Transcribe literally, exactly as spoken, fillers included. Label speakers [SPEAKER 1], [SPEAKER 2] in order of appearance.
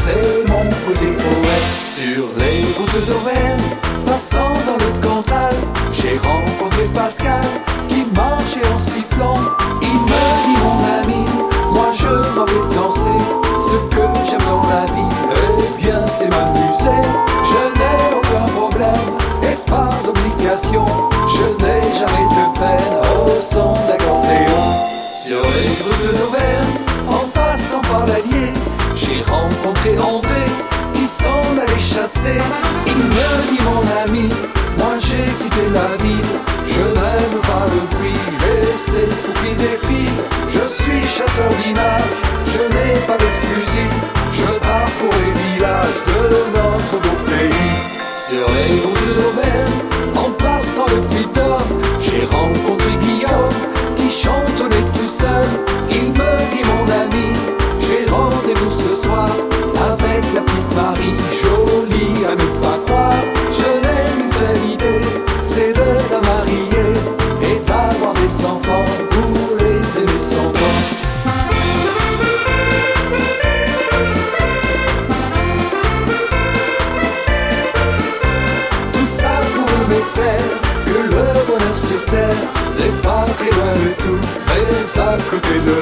[SPEAKER 1] c'est mon côté poète. Sur les routes d'Auvergne, passant dans le Cantal, j'ai rencontré Pascal qui marchait en sifflant. Il me dit mon ami, moi je m'en vais danser. Ce que j'aime dans la vie, eh bien c'est m'amuser. Je n'ai aucun problème et pas d'obligation. Je n'ai jamais de peine au son d'accordéon. Sur les routes d'Auvergne, en passant par l'Allier, j'ai rencontré André qui s'en allait chasser. Il me dit mon ami, moi j'ai quitté la ville. Je n'aime pas le bruit et c'est le fou qui défile. Je suis chasseur d'images, je n'ai pas de fusil. Je parcours les villages de notre beau pays. Sur les routes d'Auvergne, en passant le Puy d'Homme, j'ai rencontré Guillaume qui chantonnait tout seul. Il me dit mon ami, j'ai rendez-vous ce soir avec la petite Marie, jolie à ne pas croire. Je n'ai qu'une seule idée, c'est de la marier et d'avoir des enfants pour les aimer cent ans. Tout ça pour me faire que le bonheur sur terre n'est pas très loin de tout, mais à côté de